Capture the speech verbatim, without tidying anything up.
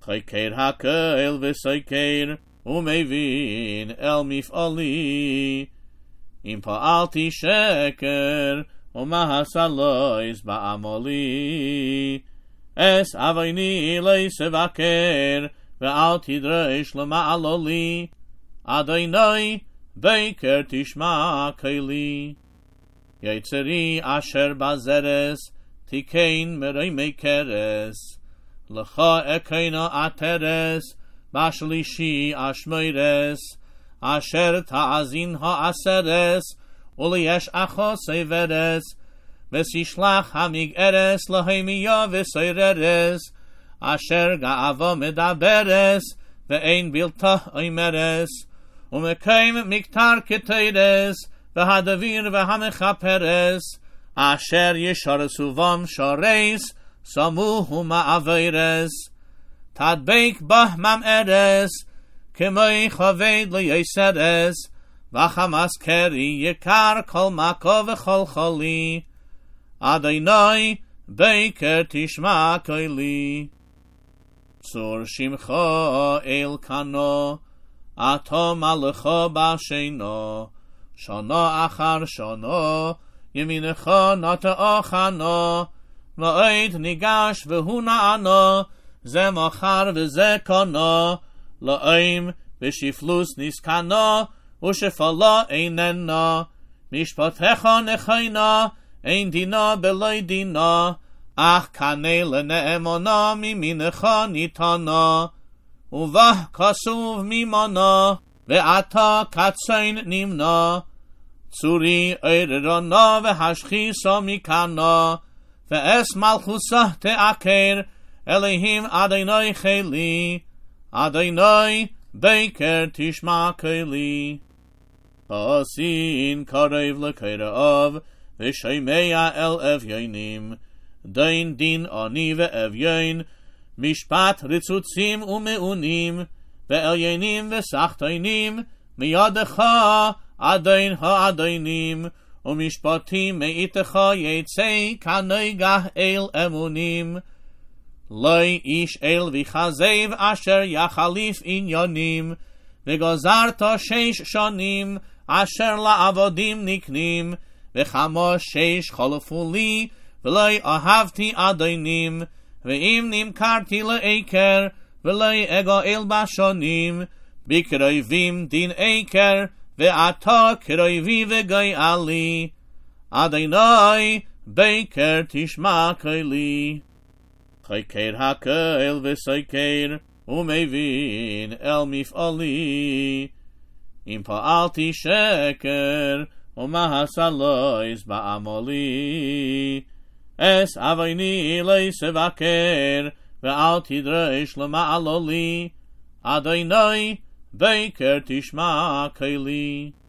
חקר הקהל וסקר, ומבין אל מפעלי. אם פעלתי שקר, ומהסלויס בעמלי. אס אבייני לסבקר, ואל תדרש למעלו לי. אדוני, בקר תשמע קולי. יצרי אשר בזרס, תיקן מרימי קרס. לך אקנה עטרס, בשלישי אשמרס, אשר תאזין העשרס, וליש אחו סברס, וסישלח המגערס להמיה וסררס, אשר גאווה מדברס, ואין בלתה אומרס, ומקיים מקטר כתרס, והדביר והמחפרס, אשר ישר סובם שרס, סמוהו מעברס, תדבק בה ממארס, כמי כבד ליסרס, וחמס קרי יקר כל מקו וכל חולי. אדוני, בקר תשמע קולי. צור שמך אל קנו, אתה מלכו בשינו, שנה אחר שנה, ימינך נטע חנו, ועד ניגש והוא נענו, זה מחר וזה קנו, לאם ושפלוס נסקנו, ושפלה איננו, משפטך נכינו, אין דינו בלוי דינו, אך קנה לנאמנו ממינך ניתנו, ובה כסוב ממנו, ועתה קצין נמנו, צורי עררנו והשחיסו מכנו, ואס מלכוסה תעקר, אלוהים אדוני חילי, אדוני בקר תשמע קולי. עשין קרב לקרב, ושמע אל אביונים, דין דין עני ואביון, משפט רצוצים ומעונים, ועליינים וסחטיינים, מידך אדין האדינים, ומשפטים מאיתך יצא כנגח אל אמונים. לא איש אל וחזב אשר יחליף עניונים, וגזרת שש שנים אשר לעבודים נקנים, וכמו שש חלפו לי, ולא אהבתי אדינים, ואם נמכרתי לעקר, ולא אגאל בשונים, בקרבים דין עקר, ואתה קרבי וגאלי. אדוני, בקר תשמע קולי. חקר הקהל וסקר, ומבין אל מפעלי. אם פעלתי שקר, ומהסלויס בעמלי. אס אבייני לסבקר, ואל תדרש למעלו לי. אדוני, בקר תשמע קולי.